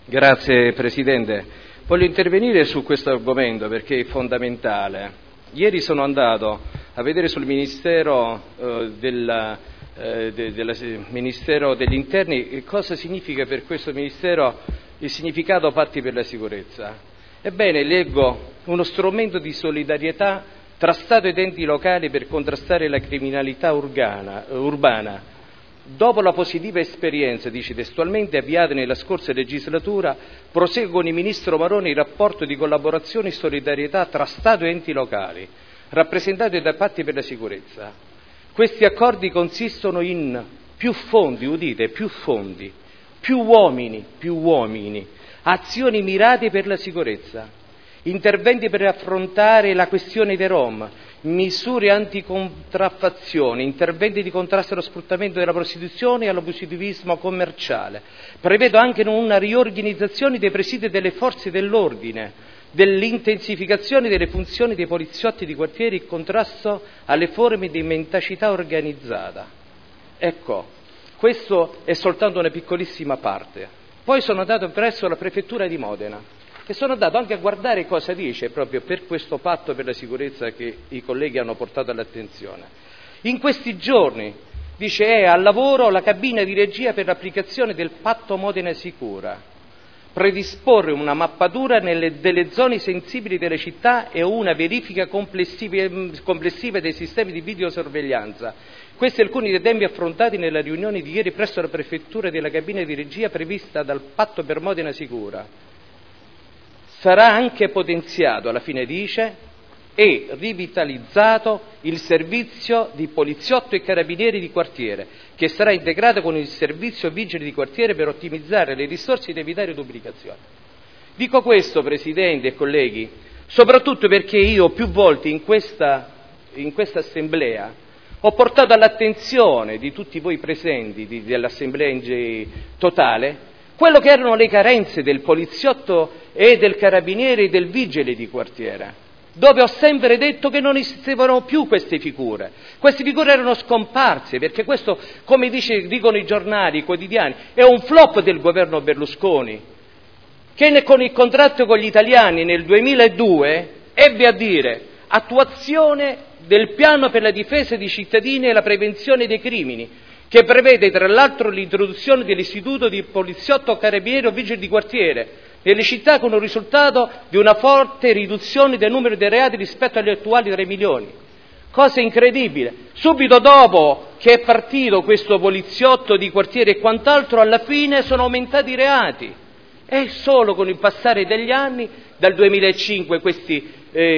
Grazie Presidente. Voglio intervenire su questo argomento perché è fondamentale. Ieri sono andato a vedere sul Ministero Ministero degli Interni cosa significa per questo Ministero il significato Patti per la sicurezza. Ebbene, leggo uno strumento di solidarietà tra Stato ed enti locali per contrastare la criminalità urbana. Dopo la positiva esperienza, dice testualmente, avviata nella scorsa legislatura, prosegue con il Ministro Maroni il rapporto di collaborazione e solidarietà tra Stato e enti locali, rappresentati da Patti per la sicurezza. Questi accordi consistono in più fondi, udite, più fondi, più uomini, azioni mirate per la sicurezza, interventi per affrontare la questione dei Rom, misure anticontraffazione, interventi di contrasto allo sfruttamento della prostituzione e all'abusivismo commerciale. Prevedo anche una riorganizzazione dei presidi delle forze dell'ordine, dell'intensificazione delle funzioni dei poliziotti di quartiere e contrasto alle forme di mendacità organizzata. Ecco, questo è soltanto una piccolissima parte. Poi sono andato presso la prefettura di Modena e sono andato anche a guardare cosa dice proprio per questo patto per la sicurezza che i colleghi hanno portato all'attenzione. In questi giorni, dice, è al lavoro la cabina di regia per l'applicazione del patto Modena Sicura, predisporre una mappatura delle zone sensibili delle città e una verifica complessiva dei sistemi di videosorveglianza. Questi alcuni dei temi affrontati nella riunione di ieri presso la prefettura della cabina di regia prevista dal patto per Modena Sicura. Sarà anche potenziato, alla fine dice, e rivitalizzato il servizio di poliziotto e carabinieri di quartiere, che sarà integrato con il servizio vigili di quartiere per ottimizzare le risorse ed evitare duplicazioni. Dico questo, Presidente e colleghi, soprattutto perché io più volte in questa assemblea ho portato all'attenzione di tutti voi presenti dell'assemblea totale quello che erano le carenze del poliziotto e del carabiniere e del vigile di quartiere, dove ho sempre detto che non esistevano più queste figure erano scomparse, perché questo, come dicono i giornali, i quotidiani, è un flop del governo Berlusconi, che con il contratto con gli italiani nel 2002 ebbe a dire attuazione del piano per la difesa dei cittadini e la prevenzione dei crimini, che prevede tra l'altro l'introduzione dell'istituto di poliziotto carabiniere o vigile di quartiere nelle città, con un risultato di una forte riduzione del numero dei reati rispetto agli attuali 3 milioni. Cosa incredibile, subito dopo che è partito questo poliziotto di quartiere e quant'altro, alla fine sono aumentati i reati, e solo con il passare degli anni, dal 2005 questi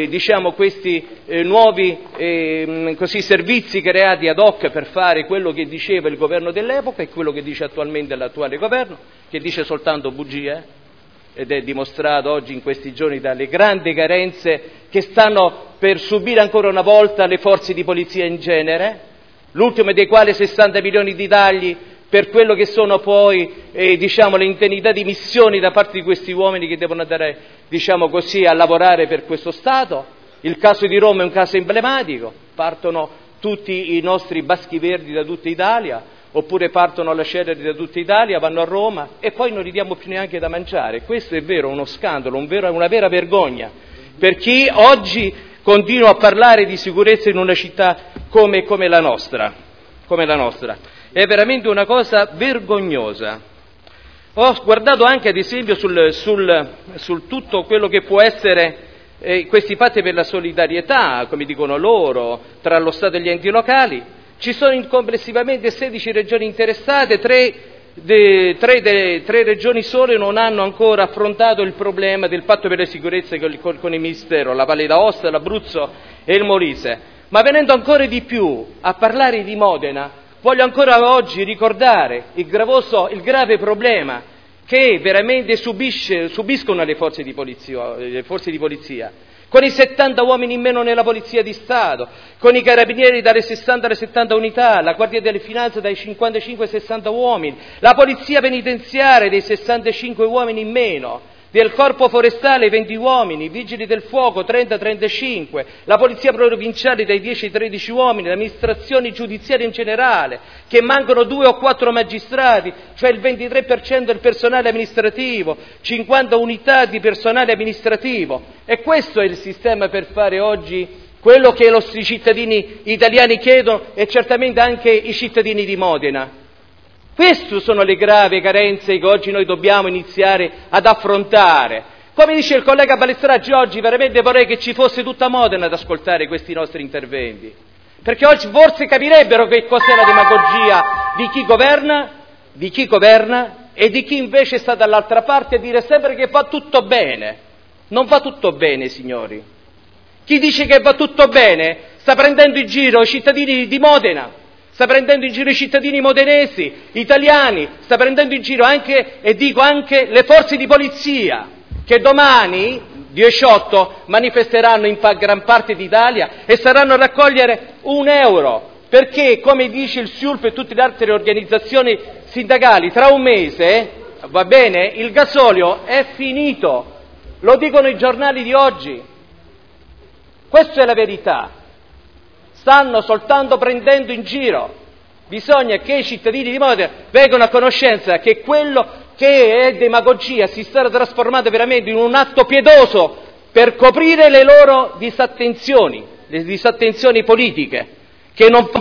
nuovi servizi creati ad hoc per fare quello che diceva il governo dell'epoca e quello che dice attualmente l'attuale governo, che dice soltanto bugie, ed è dimostrato oggi in questi giorni dalle grandi carenze che stanno per subire ancora una volta le forze di polizia in genere, l'ultimo dei quali 60 milioni di tagli per quello che sono poi le indennità di missioni da parte di questi uomini che devono andare a lavorare per questo Stato. Il caso di Roma è un caso emblematico, partono tutti i nostri baschi verdi da tutta Italia, oppure partono alla Cerri da tutta Italia, vanno a Roma e poi non gli diamo più neanche da mangiare. Questo è vero, uno scandalo, una vera vergogna per chi oggi continua a parlare di sicurezza in una città come la nostra. È veramente una cosa vergognosa. Ho guardato anche ad esempio sul tutto quello che può essere questi patti per la solidarietà, come dicono loro, tra lo Stato e gli enti locali. Ci sono complessivamente 16 regioni interessate, 3 regioni sole non hanno ancora affrontato il problema del patto per la sicurezza con il Ministero, la Valle d'Aosta, l'Abruzzo e il Molise. Ma venendo ancora di più a parlare di Modena, voglio ancora oggi ricordare il grave problema che veramente subiscono le forze di polizia, con i 70 uomini in meno nella Polizia di Stato, con i carabinieri dalle 60 alle 70 unità, la Guardia delle Finanze dai 55 ai 60 uomini, la Polizia penitenziaria dei 65 uomini in meno, del Corpo Forestale 20 uomini, Vigili del Fuoco 30-35, la Polizia Provinciale dai 10-13 uomini, le amministrazioni giudiziarie in generale, che mancano 2 o 4 magistrati, cioè il 23% del personale amministrativo, 50 unità di personale amministrativo. E questo è il sistema per fare oggi quello che i nostri cittadini italiani chiedono e certamente anche i cittadini di Modena. Queste sono le gravi carenze che oggi noi dobbiamo iniziare ad affrontare. Come dice il collega Balestraggi, oggi veramente vorrei che ci fosse tutta Modena ad ascoltare questi nostri interventi, perché oggi forse capirebbero che cos'è la demagogia di chi governa e di chi invece sta dall'altra parte a dire sempre che va tutto bene. Non va tutto bene, signori. Chi dice che va tutto bene sta prendendo in giro i cittadini di Modena, sta prendendo in giro i cittadini modenesi, italiani, sta prendendo in giro anche, e dico anche, le forze di polizia, che domani, 18, manifesteranno in gran parte d'Italia e saranno a raccogliere €1, perché, come dice il SIULP e tutte le altre organizzazioni sindacali, tra un mese, va bene, il gasolio è finito, lo dicono i giornali di oggi. Questa è la verità. Stanno soltanto prendendo in giro. Bisogna che i cittadini di Modena vengano a conoscenza che quello che è demagogia si sta trasformando veramente in un atto pietoso per coprire le loro disattenzioni, le disattenzioni politiche, che non